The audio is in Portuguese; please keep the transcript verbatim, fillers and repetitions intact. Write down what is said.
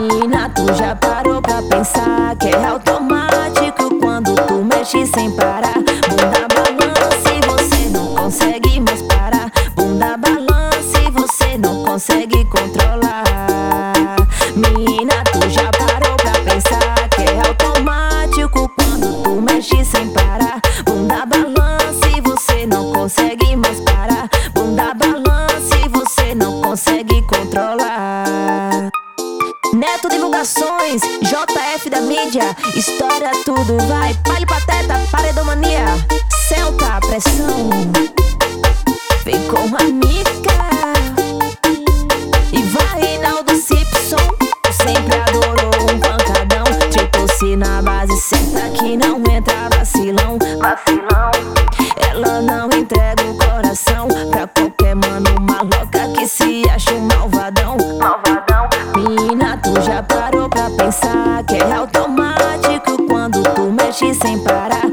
Menina, tu já parou pra pensar que é automático quando tu mexe sem parar. Bunda balança e você não consegue mais parar. Bunda balança e você não consegue controlar. Menina, tu já parou pra pensar que é automático quando tu mexe sem parar. Bunda balança e você não consegue mais parar. Bunda balança e você não consegue controlar. Neto Divulgações, J F da mídia, história tudo vai. Palio Pateta, Paredomania, Celta, pressão. Vem com a Mica e vai Reinaldo Simpson. Sempre adorou um pancadão. Te torci na base certa que não entra vacilão. Vacilão. Ela não entrega o coração pra qualquer mano maloca que se acha um malvadão. Malvadão. Menina, tu já parou pra pensar que é automático quando tu mexe sem parar.